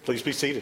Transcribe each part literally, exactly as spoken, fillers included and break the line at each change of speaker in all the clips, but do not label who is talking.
Please be seated.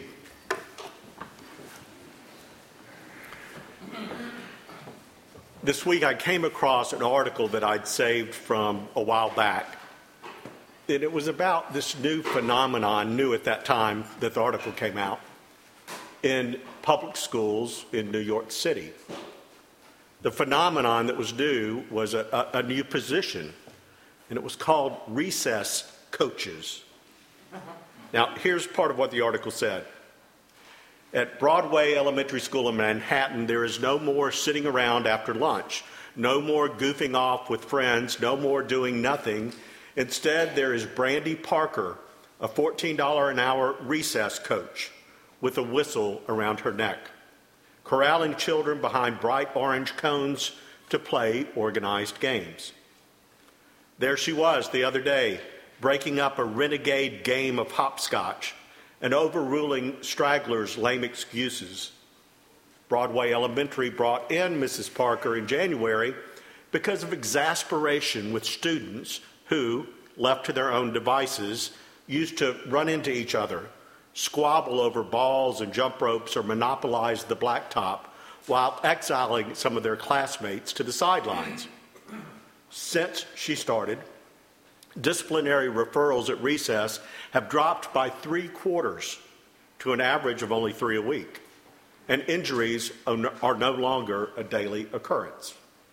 This week I came across an article that I'd saved from a while back. And it was about this new phenomenon, new at that time that the article came out, in public schools in New York City. The phenomenon that was new was a, a, a new position, and it was called recess coaches. Now, here's part of what the article said. At Broadway Elementary School in Manhattan, there is no more sitting around after lunch, no more goofing off with friends, no more doing nothing. Instead, there is Brandy Parker, a fourteen dollars an hour recess coach with a whistle around her neck, corralling children behind bright orange cones to play organized games. There she was the other day, breaking up a renegade game of hopscotch and overruling stragglers' lame excuses. Broadway Elementary brought in Missus Parker in January because of exasperation with students who, left to their own devices, used to run into each other, squabble over balls and jump ropes, or monopolize the blacktop while exiling some of their classmates to the sidelines. Since she started, disciplinary referrals at recess have dropped by three quarters to an average of only three a week, and injuries are no longer a daily occurrence.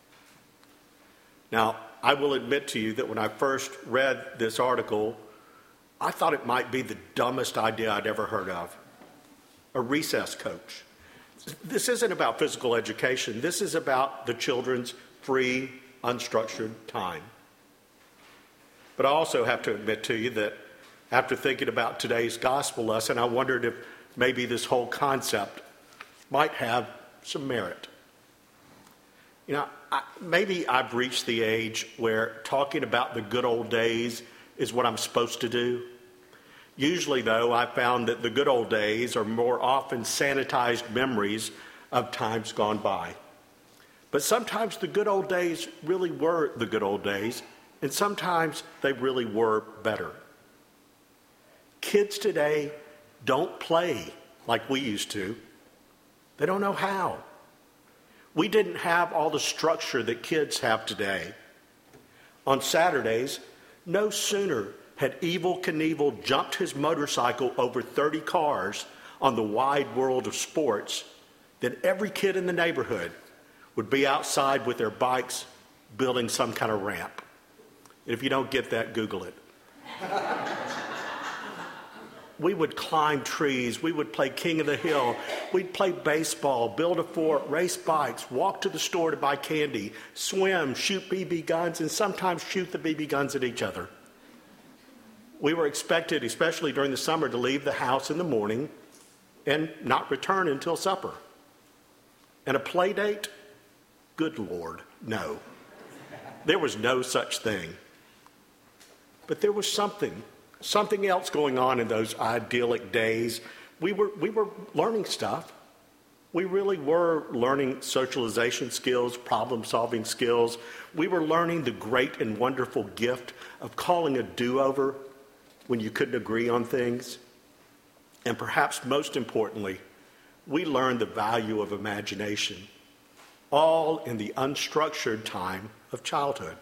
Now, I will admit to you that when I first read this article, I thought it might be the dumbest idea I'd ever heard of. A recess coach. This isn't about physical education. This is about the children's free, unstructured time. But I also have to admit to you that after thinking about today's gospel lesson, I wondered if maybe this whole concept might have some merit. You know, I, maybe I've reached the age where talking about the good old days is what I'm supposed to do. Usually, though, I found that the good old days are more often sanitized memories of times gone by. But sometimes the good old days really were the good old days, and sometimes they really were better. Kids today don't play like we used to. They don't know how. We didn't have all the structure that kids have today. On Saturdays, no sooner had Evel Knievel jumped his motorcycle over thirty cars on the wide world of sports than every kid in the neighborhood would be outside with their bikes building some kind of ramp. If you don't get that, Google it. We would climb trees. We would play King of the Hill. We'd play baseball, build a fort, race bikes, walk to the store to buy candy, swim, shoot B B guns, and sometimes shoot the B B guns at each other. We were expected, especially during the summer, to leave the house in the morning and not return until supper. And a play date? Good Lord, no. There was no such thing. But there was something, something else going on in those idyllic days. We were, we were learning stuff. We really were learning socialization skills, problem-solving skills. We were learning the great and wonderful gift of calling a do-over when you couldn't agree on things. And perhaps most importantly, we learned the value of imagination, all in the unstructured time of childhood.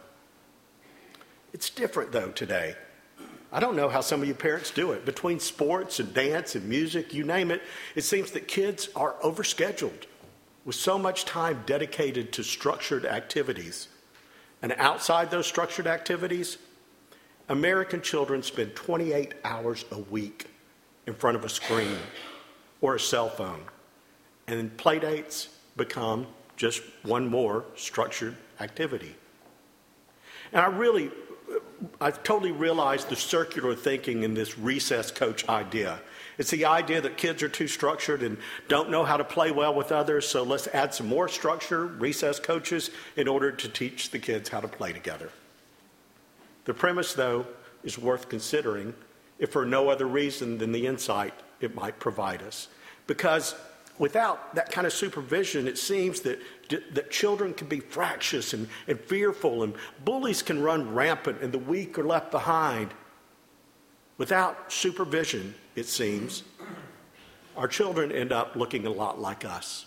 It's different, though, today. I don't know how some of you parents do it. Between sports and dance and music, you name it, it seems that kids are overscheduled with so much time dedicated to structured activities. And outside those structured activities, American children spend twenty-eight hours a week in front of a screen or a cell phone. And play dates become just one more structured activity. And I really, I've totally realized the circular thinking in this recess coach idea. It's the idea that kids are too structured and don't know how to play well with others, so let's add some more structure, recess coaches, in order to teach the kids how to play together. The premise, though, is worth considering, if for no other reason than the insight it might provide us. Because without that kind of supervision, it seems that, that children can be fractious and, and fearful, and bullies can run rampant, and the weak are left behind. Without supervision, it seems, our children end up looking a lot like us.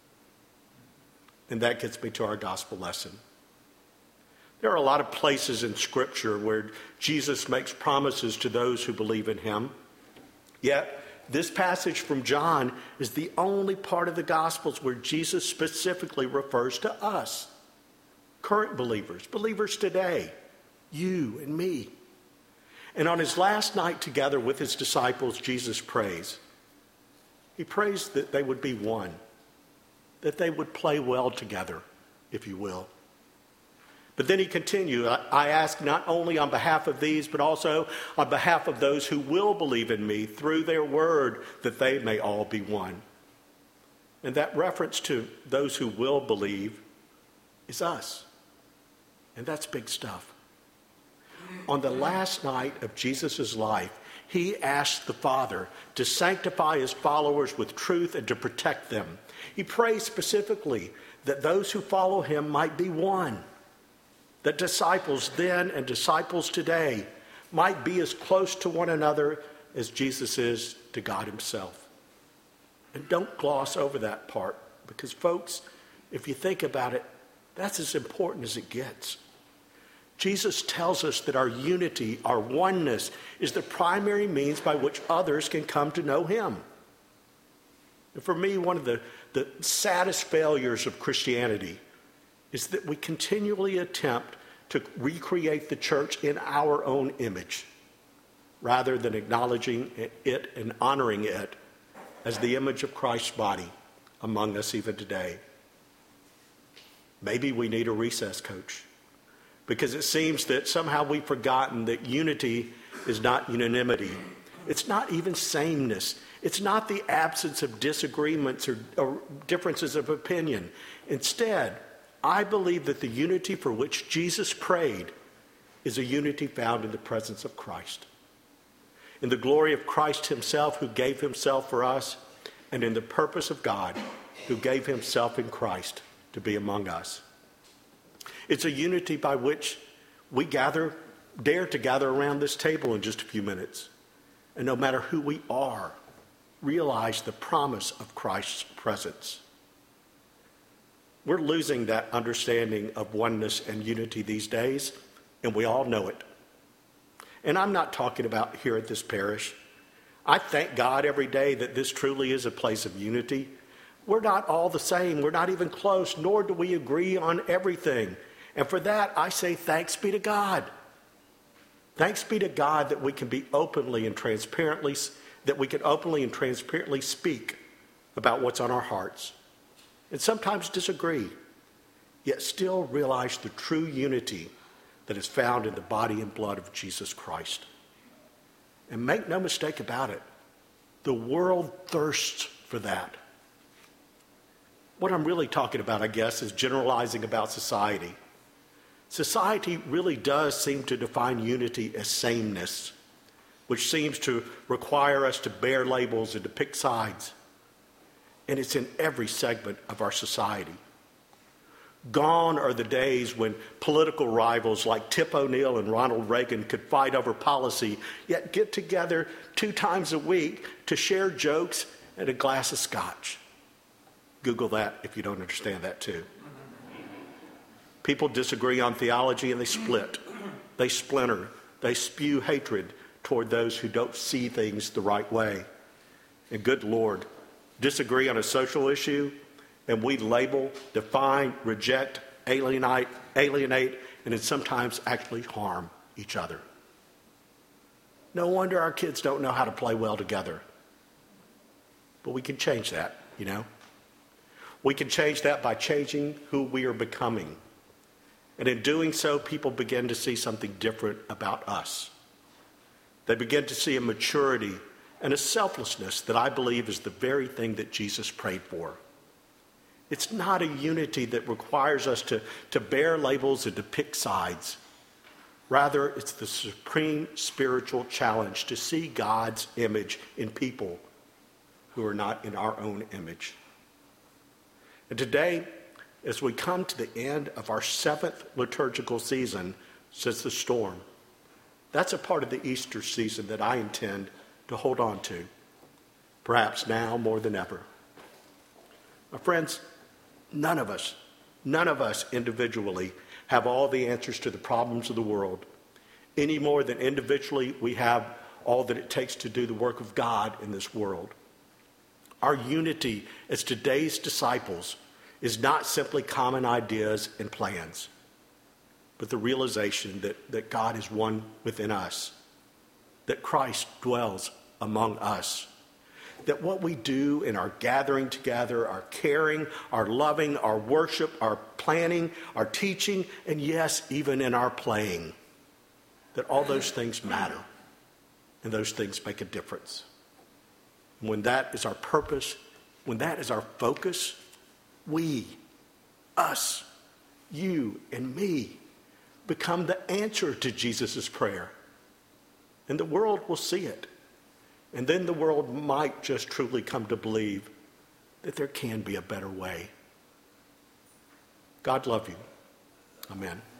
And that gets me to our gospel lesson. There are a lot of places in Scripture where Jesus makes promises to those who believe in him. Yet, this passage from John is the only part of the Gospels where Jesus specifically refers to us, current believers, believers today, you and me. And on his last night together with his disciples, Jesus prays. He prays that they would be one, that they would play well together, if you will. But then he continued, I ask not only on behalf of these, but also on behalf of those who will believe in me through their word, that they may all be one. And that reference to those who will believe is us. And that's big stuff. On the last night of Jesus' life, he asked the Father to sanctify his followers with truth and to protect them. He prays specifically that those who follow him might be one. That disciples then and disciples today might be as close to one another as Jesus is to God himself. And don't gloss over that part, because folks, if you think about it, that's as important as it gets. Jesus tells us that our unity, our oneness, is the primary means by which others can come to know him. And for me, one of the, the saddest failures of Christianity is that we continually attempt to recreate the church in our own image, rather than acknowledging it and honoring it as the image of Christ's body among us even today. Maybe we need a recess coach, because it seems that somehow we've forgotten that unity is not unanimity. It's not even sameness. It's not the absence of disagreements or, or differences of opinion. Instead, I believe that the unity for which Jesus prayed is a unity found in the presence of Christ, in the glory of Christ himself, who gave himself for us, and in the purpose of God, who gave himself in Christ to be among us. It's a unity by which we gather, dare to gather around this table in just a few minutes, and no matter who we are, realize the promise of Christ's presence. We're losing that understanding of oneness and unity these days, and we all know it. And I'm not talking about here at this parish. I thank God every day that this truly is a place of unity. We're not all the same. We're not even close, nor do we agree on everything. And for that, I say thanks be to God. Thanks be to God that we can be openly and transparently, that we can openly and transparently speak about what's on our hearts. And sometimes disagree, yet still realize the true unity that is found in the body and blood of Jesus Christ. And make no mistake about it, the world thirsts for that. What I'm really talking about, I guess, is generalizing about society. Society really does seem to define unity as sameness, which seems to require us to bear labels and to pick sides. And it's in every segment of our society. Gone are the days when political rivals like Tip O'Neill and Ronald Reagan could fight over policy, yet get together two times a week to share jokes and a glass of scotch. Google that if you don't understand that too. People disagree on theology and they split. They splinter. They spew hatred toward those who don't see things the right way. And good Lord, disagree on a social issue, and we label, define, reject, alienate, alienate, and then sometimes actually harm each other. No wonder our kids don't know how to play well together. But we can change that, you know. We can change that by changing who we are becoming. And in doing so, people begin to see something different about us. They begin to see a maturity and a selflessness that I believe is the very thing that Jesus prayed for. It's not a unity that requires us to, to bear labels and to pick sides. Rather, it's the supreme spiritual challenge to see God's image in people who are not in our own image. And today, as we come to the end of our seventh liturgical season since the storm, that's a part of the Easter season that I intend to hold on to. perhaps now more than ever. My friends, none of us, none of us individually have all the answers to the problems of the world, any more than individually we have all that it takes to do the work of God in this world. Our unity as today's disciples is not simply common ideas and plans, but the realization that, that God is one within us, that Christ dwells among us, that what we do in our gathering together, our caring, our loving, our worship, our planning, our teaching, and yes, even in our playing, that all those things matter and those things make a difference. And when that is our purpose, when that is our focus, we, us, you and me, become the answer to Jesus' prayer. And the world will see it. And then the world might just truly come to believe that there can be a better way. God love you. Amen.